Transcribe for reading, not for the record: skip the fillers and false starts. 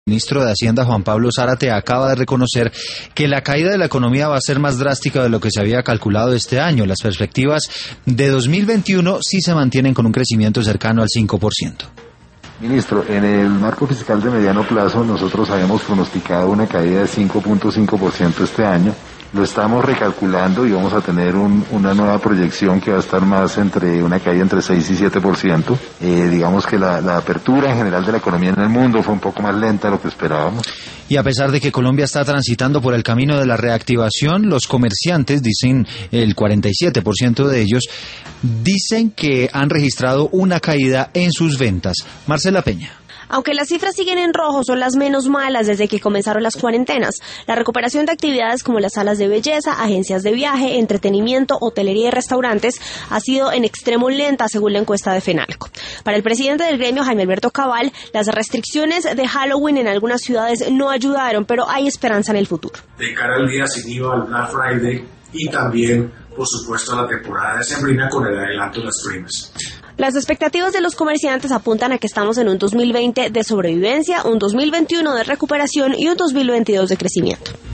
El ministro de Hacienda, Juan Pablo Zárate, acaba de reconocer que la caída de la economía va a ser más drástica de lo que se había calculado este año. Las perspectivas de 2021 sí se mantienen con un crecimiento cercano al 5%. Ministro, en el marco fiscal de mediano plazo nosotros habíamos pronosticado una caída de 5.5% este año. Lo estamos recalculando y vamos a tener una nueva proyección que va a estar más entre una caída entre 6 y 7%. Digamos que la apertura en general de la economía en el mundo fue un poco más lenta de lo que esperábamos. Y a pesar de que Colombia está transitando por el camino de la reactivación, los comerciantes, dicen el 47% de ellos, dicen que han registrado una caída en sus ventas. Marcela Peña. Aunque las cifras siguen en rojo, son las menos malas desde que comenzaron las cuarentenas. La recuperación de actividades como las salas de belleza, agencias de viaje, entretenimiento, hotelería y restaurantes ha sido en extremo lenta, según la encuesta de FENALCO. Para el presidente del gremio, Jaime Alberto Cabal, las restricciones de Halloween en algunas ciudades no ayudaron, pero hay esperanza en el futuro. De cara al día seguido al Black Friday y también, por supuesto, a la temporada decembrina con el adelanto de las primas. Las expectativas de los comerciantes apuntan a que estamos en un 2020 de sobrevivencia, un 2021 de recuperación y un 2022 de crecimiento.